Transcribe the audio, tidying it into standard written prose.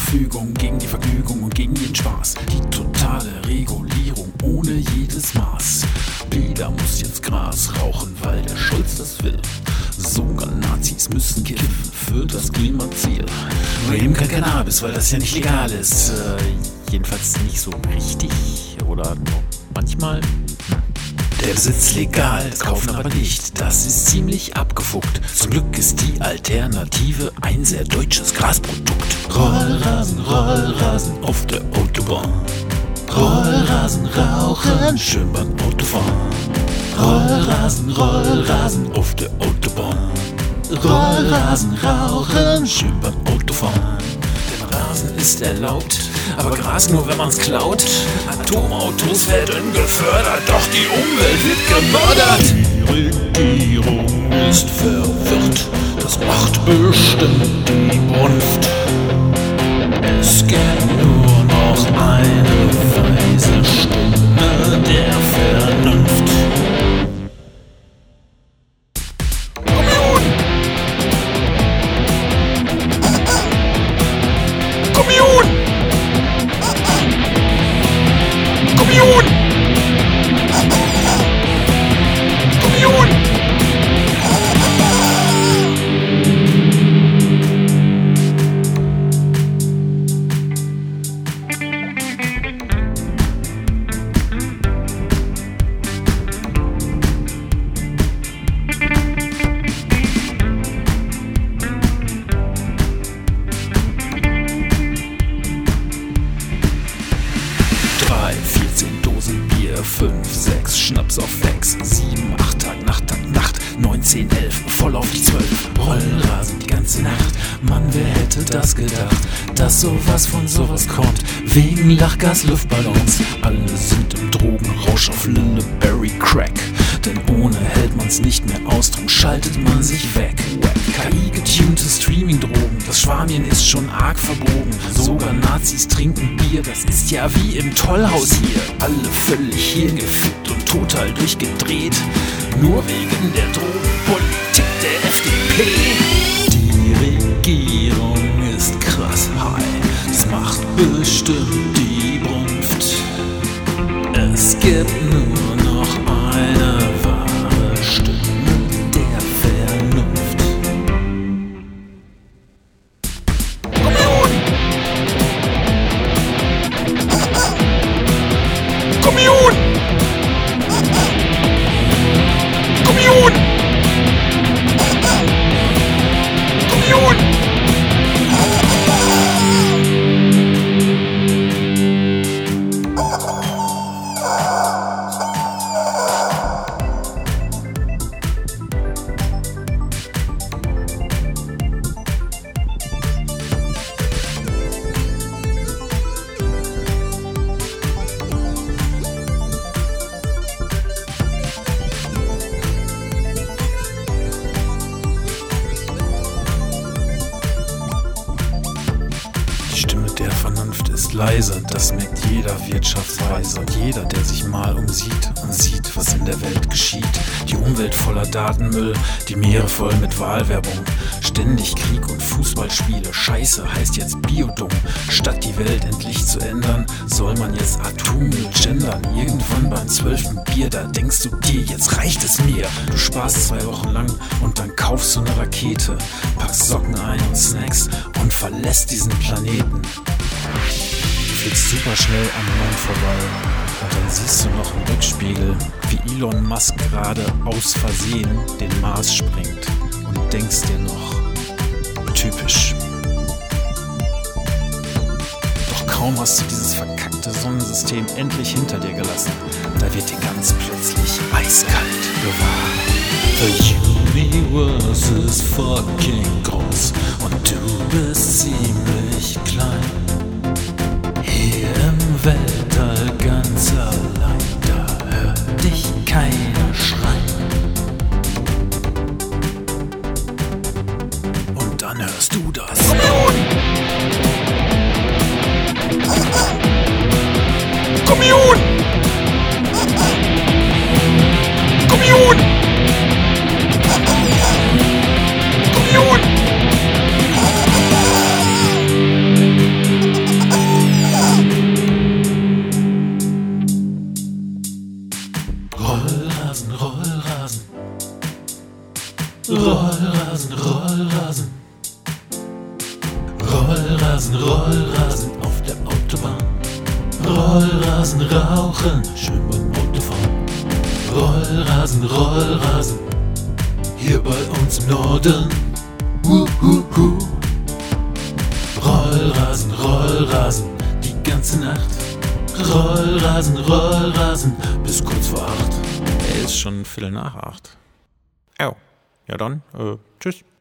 Verfügung, gegen die Vergnügung und gegen jeden Spaß. Die totale Regulierung ohne jedes Maß. Jeder muss jetzt Gras rauchen, weil der Schulz das will. Sogar Nazis müssen kiffen für das Klimaziel. Nur eben kein Cannabis, weil das ja nicht legal ist. Jedenfalls nicht so richtig oder nur manchmal. Der Besitz legal, das Kaufen aber nicht, das ist ziemlich abgefuckt. Zum Glück ist die Alternative ein sehr deutsches Grasprodukt. Rollrasen auf der Autobahn. Rollrasen rauchen, schön beim Autofahren. Rollrasen auf der Autobahn. Rollrasen rauchen, schön beim Autofahren. Denn Rasen ist erlaubt, aber Gras nur, wenn man's klaut. Atomautos werden gefördert, doch die Umwelt wird gemördert. Die Regierung ist verwirrt, das macht bestimmt die Brunft. Es gibt nur noch eine weise Stimme der Vernunft. Bier, 5, 6, Schnaps auf 6, 7, 8 Tag, Nacht, 9, 10, 11, voll auf die 12. Rollrasen die ganze Nacht, Mann, wer hätte das gedacht, dass sowas von sowas kommt, wegen Lachgas, Luftballons. Alle sind im Drogenrausch auf Lilleberry Crack, denn ohne hält man's nicht mehr aus, drum schaltet man sich weg. KI-getunte Streaming-Drogen, das Schwamien ist schon arg verbogen. Sogar Nazis trinken Bier, das ist ja wie im Tollhaus hier. Alle völlig hirngefickt und total durchgedreht, nur wegen der Drogenpolitik der FDP. Die Regierung ist krass high, das macht bestimmt die Brunft. Es gibt nur noch eine wahre Stimme der Vernunft. Kommunion! Kommunion! Kommunion! Der Vernunft ist leise, das merkt jeder Wirtschaftsweise und jeder, der sich mal umsieht und sieht, was in der Welt geschieht. Die Umwelt voller Datenmüll, die Meere voll mit Wahlwerbung, ständig Krieg und Fußballspiele. Scheiße heißt jetzt Biodung. Statt die Welt endlich zu ändern, soll man jetzt Atommüll gendern. Irgendwann beim 12. Bier, da denkst du dir, jetzt reicht es mir. Du sparst 2 Wochen lang und dann kaufst du eine Rakete, packst Socken ein und Snacks und verlässt diesen Planeten. Du fliegst super schnell am Mond vorbei und dann siehst du noch im Rückspiegel, wie Elon Musk gerade aus Versehen den Mars springt und denkst dir noch, typisch. Doch kaum hast du dieses verkackte Sonnensystem endlich hinter dir gelassen, da wird dir ganz plötzlich eiskalt gewahr. The universe is fucking groß und du bist ziemlich klein. Hier im Weltall ganz allein, da hört dich keiner schreien. Und dann hörst du das. Kommunion! Kommunion! Kommunion! Rollrasen, Rollrasen auf der Autobahn. Rollrasen rauchen, schön beim Autofahren. Rollrasen, Rollrasen, hier bei uns im Norden. Rollrasen, Rollrasen, die ganze Nacht. Rollrasen, Rollrasen, bis kurz vor 8. Ist schon 7:45. Oh, ja dann, tschüss.